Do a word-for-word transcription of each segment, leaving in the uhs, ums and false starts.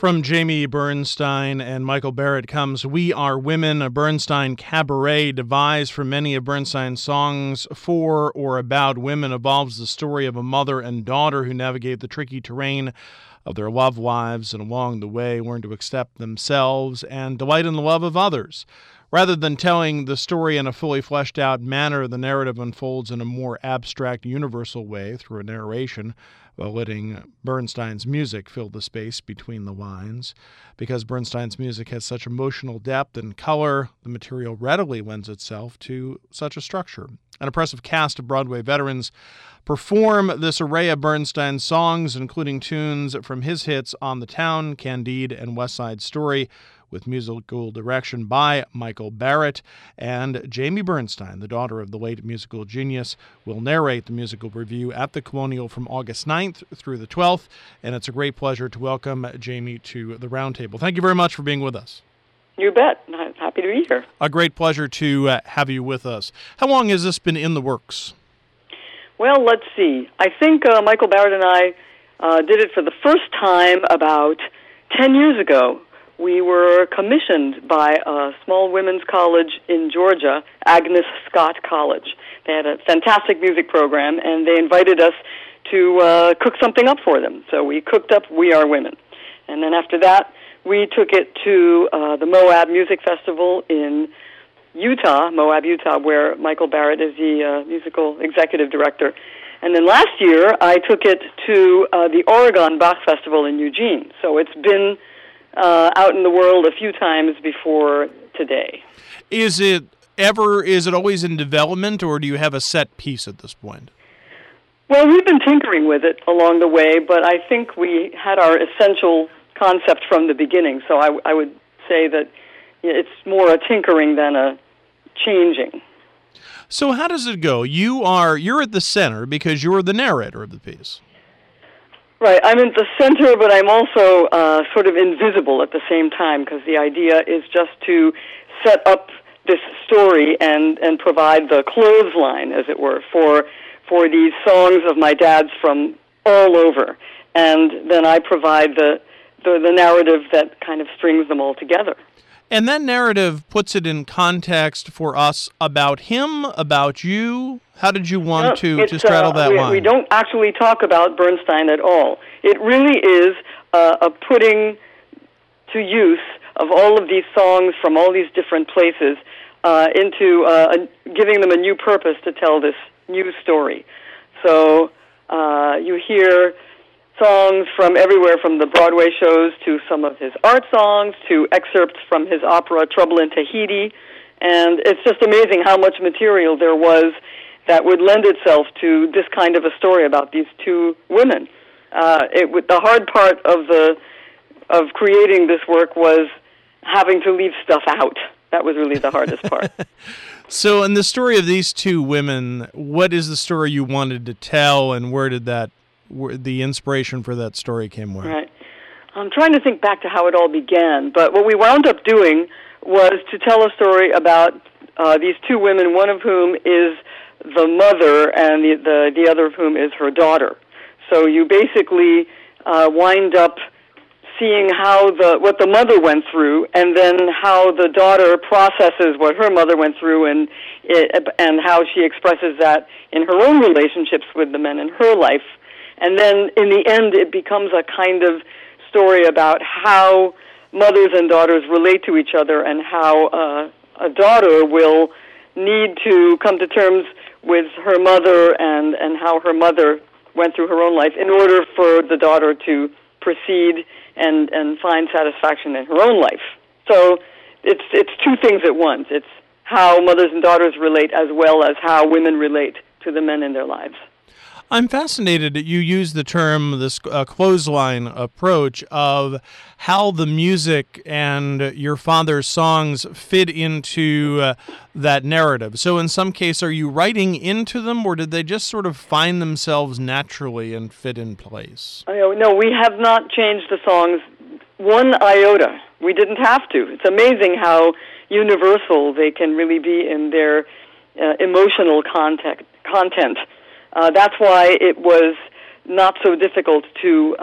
From Jamie Bernstein and Michael Barrett comes We Are Women, a Bernstein cabaret devised from many of Bernstein's songs for or about women. Evolves the story of a mother and daughter who navigate the tricky terrain of their love lives and along the way learn to accept themselves and delight in the love of others. Rather than telling the story in a fully fleshed out manner, the narrative unfolds in a more abstract, universal way through a narration, while letting Bernstein's music fill the space between the lines. Because Bernstein's music has such emotional depth and color, the material readily lends itself to such a structure. An impressive cast of Broadway veterans perform this array of Bernstein songs, including tunes from his hits On the Town, Candide, and West Side Story, with musical direction by Michael Barrett. And Jamie Bernstein, the daughter of the late musical genius, will narrate the musical review at the Colonial from August ninth through the twelfth. And it's a great pleasure to welcome Jamie to the Roundtable. Thank you very much for being with us. You bet. I'm happy to be here. A great pleasure to uh, have you with us. How long has this been in the works? Well, let's see. I think uh, Michael Barrett and I uh, did it for the first time about ten years ago. We were commissioned by a small women's college in Georgia, Agnes Scott College. They had a fantastic music program, and they invited us to uh, cook something up for them. So we cooked up We Are Women. And then after that, we took it to uh, the Moab Music Festival in Utah, Moab, Utah, where Michael Barrett is the uh, musical executive director. And then last year, I took it to uh, the Oregon Bach Festival in Eugene. So it's been Uh, out in the world a few times before today. Is it ever, is it always in development, or do you have a set piece at this point? Well, we've been tinkering with it along the way, but I think we had our essential concept from the beginning, so I, I would say that it's more a tinkering than a changing. So how does it go? You are, you're at the center because you're the narrator of the piece. Right, I'm in the center, but I'm also uh, sort of invisible at the same time, because the idea is just to set up this story and, and provide the clothesline, as it were, for for these songs of my dad's from all over. And then I provide the, the, the narrative that kind of strings them all together. And that narrative puts it in context for us about him, about you. How did you want no, to, to straddle uh, that we, line? We don't actually talk about Bernstein at all. It really is uh, a putting to use of all of these songs from all these different places uh, into uh, a, giving them a new purpose to tell this new story. So uh, you hear songs from everywhere, from the Broadway shows to some of his art songs to excerpts from his opera Trouble in Tahiti. And it's just amazing how much material there was that would lend itself to this kind of a story about these two women. Uh, it, the hard part of the of creating this work was having to leave stuff out. That was really the hardest part. So in the story of these two women, what is the story you wanted to tell, and where did that, where the inspiration for that story came where? Right. I'm trying to think back to how it all began, but what we wound up doing was to tell a story about uh, these two women, one of whom is the mother, and the, the the other of whom is her daughter. So you basically uh, wind up seeing how the what the mother went through, and then how the daughter processes what her mother went through, and it, and how she expresses that in her own relationships with the men in her life. And then in the end, it becomes a kind of story about how mothers and daughters relate to each other, and how uh, a daughter will need to come to terms with her mother, and, and how her mother went through her own life in order for the daughter to proceed and, and find satisfaction in her own life. So it's it's two things at once. It's how mothers and daughters relate, as well as how women relate to the men in their lives. I'm fascinated that you use the term, this uh, clothesline approach of how the music and your father's songs fit into uh, that narrative. So in some case, are you writing into them, or did they just sort of find themselves naturally and fit in place? Oh, no, we have not changed the songs one iota. We didn't have to. It's amazing how universal they can really be in their uh, emotional content. content. Uh, that's why it was not so difficult to uh,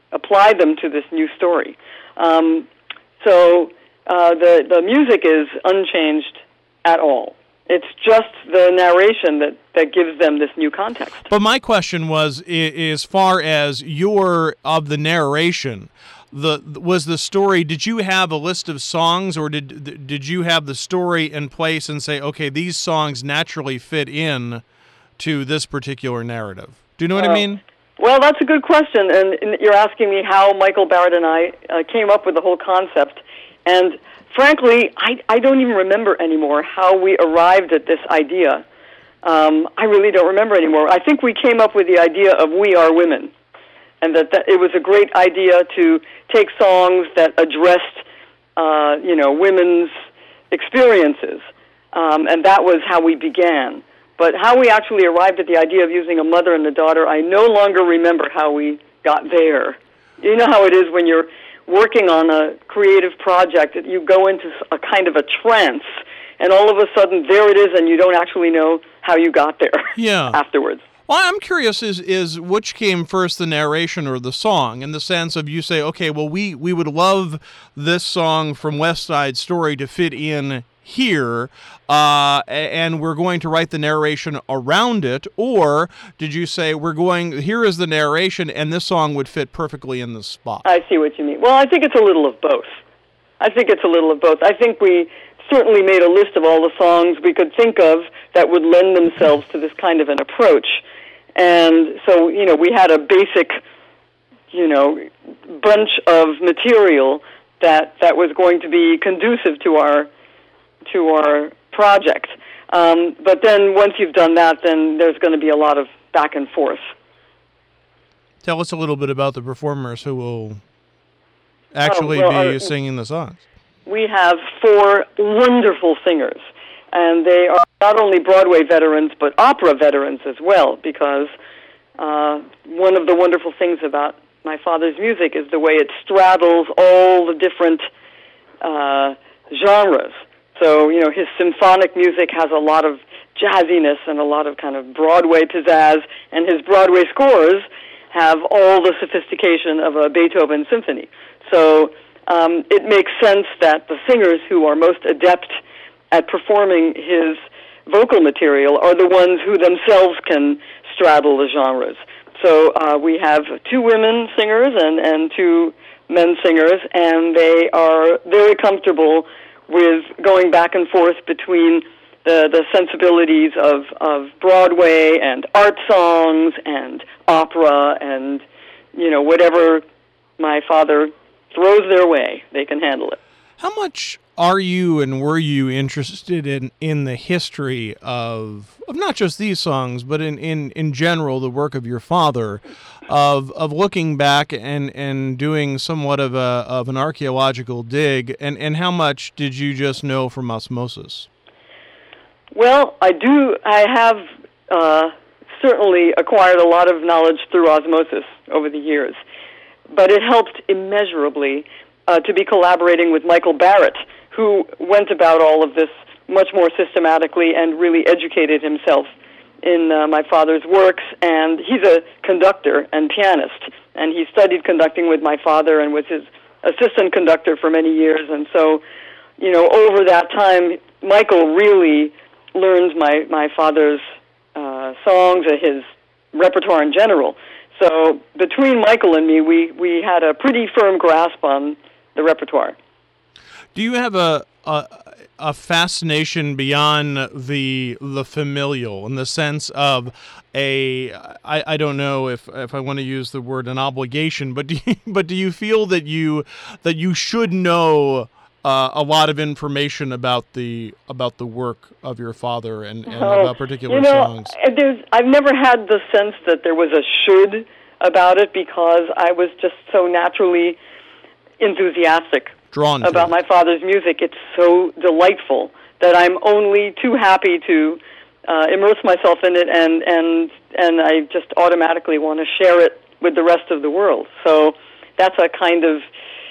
apply them to this new story. Um, so uh, the the music is unchanged at all. It's just the narration that, that gives them this new context. But my question was, i- as far as your of the narration, the was the story. Did you have a list of songs, or did did you have the story in place and say, okay, these songs naturally fit in to this particular narrative? Do you know what uh, I mean? Well, that's a good question, and, and you're asking me how Michael Barrett and I uh, came up with the whole concept, and frankly, I, I don't even remember anymore how we arrived at this idea. Um, I really don't remember anymore. I think we came up with the idea of We Are Women, and that, that it was a great idea to take songs that addressed, uh, you know, women's experiences, um, and that was how we began. But how we actually arrived at the idea of using a mother and a daughter, I no longer remember how we got there. You know how it is when you're working on a creative project, that you go into a kind of a trance, and all of a sudden there it is, and you don't actually know how you got there Yeah. afterwards. Well, I'm curious, is is which came first, the narration or the song, in the sense of you say, okay, well, we, we would love this song from West Side Story to fit in here, uh, and we're going to write the narration around it, or did you say, we're going, here is the narration, and this song would fit perfectly in this spot? I see what you mean. Well, I think it's a little of both. I think it's a little of both. I think we certainly made a list of all the songs we could think of that would lend themselves to this kind of an approach. And so, you know, we had a basic, you know, bunch of material that, that was going to be conducive to our to our project. Um, but then once you've done that, then there's going to be a lot of back and forth. Tell us a little bit about the performers who will actually oh, well, be our, singing the songs. We have four wonderful singers, and they are not only Broadway veterans, but opera veterans as well, because uh, one of the wonderful things about my father's music is the way it straddles all the different uh, genres. So, you know, his symphonic music has a lot of jazziness and a lot of kind of Broadway pizzazz, and his Broadway scores have all the sophistication of a Beethoven symphony. So um, it makes sense that the singers who are most adept at performing his vocal material are the ones who themselves can straddle the genres. So uh, we have two women singers and, and two men singers, and they are very comfortable with going back and forth between the, the sensibilities of, of Broadway and art songs and opera and, you know, whatever my father throws their way, they can handle it. How much are you and were you interested in, in the history of of not just these songs, but in, in, in general, the work of your father, of of looking back and, and doing somewhat of a of an archaeological dig, and, and how much did you just know from osmosis? Well, I do. I have uh, certainly acquired a lot of knowledge through osmosis over the years, but it helped immeasurably uh, to be collaborating with Michael Barrett, who went about all of this much more systematically and really educated himself in uh, my father's works. And he's a conductor and pianist, and he studied conducting with my father and was his assistant conductor for many years. And so, you know, over that time, Michael really learned my, my father's uh, songs and his repertoire in general. So between Michael and me, we, we had a pretty firm grasp on the repertoire. Do you have a, a a fascination beyond the the familial, in the sense of a I, I don't know if, if I want to use the word an obligation, but do you, but do you feel that you that you should know uh, a lot of information about the about the work of your father and, and oh, about particular you know, songs? There's, I've never had the sense that there was a should about it, because I was just so naturally enthusiastic Drawn about to my father's music. It's so delightful that I'm only too happy to uh, immerse myself in it, and, and, and I just automatically want to share it with the rest of the world. So that's a kind of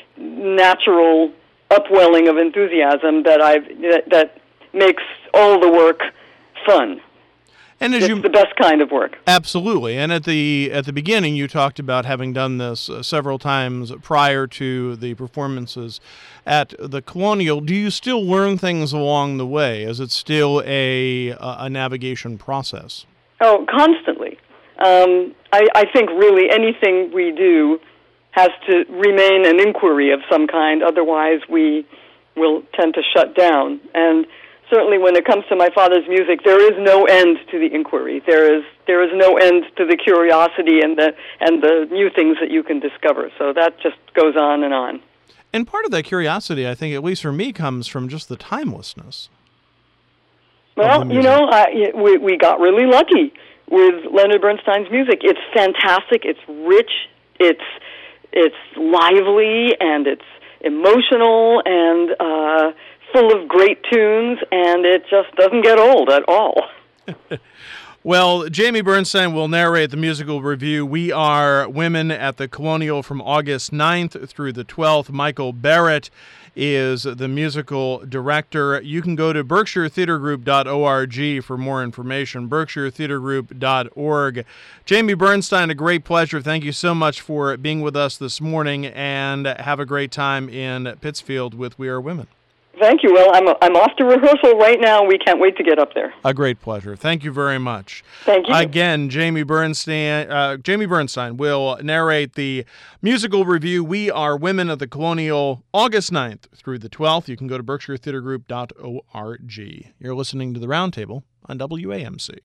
natural upwelling of enthusiasm that I've that, that makes all the work fun. And as it's you, the best kind of work. Absolutely. And at the at the beginning, you talked about having done this uh, several times prior to the performances at the Colonial. Do you still learn things along the way? Is it still a a navigation process? Oh, constantly. Um, I, I think really anything we do has to remain an inquiry of some kind. Otherwise, we will tend to shut down. And certainly when it comes to my father's music, there is no end to the inquiry. There is there is no end to the curiosity and the and the new things that you can discover. So that just goes on and on. And part of that curiosity, I think, at least for me, comes from just the timelessness. Well, you know, I, we we got really lucky with Leonard Bernstein's music. It's fantastic. It's rich. It's it's lively and it's emotional and uh, full of great tunes, and it just doesn't get old at all. Well, Jamie Bernstein will narrate the musical review We Are Women at the Colonial from August ninth through the twelfth. Michael Barrett is the musical director. You can go to berkshire theater group dot org for more information, berkshire theater group dot org. Jamie Bernstein, a great pleasure. Thank you so much for being with us this morning, and have a great time in Pittsfield with We Are Women. Thank you. Well, I'm I'm off to rehearsal right now. We can't wait to get up there. A great pleasure. Thank you very much. Thank you. Again, Jamie Bernstein, uh, Jamie Bernstein will narrate the musical review We Are Women at the Colonial, August ninth through the twelfth. You can go to berkshire theater group dot org. You're listening to The Roundtable on W A M C.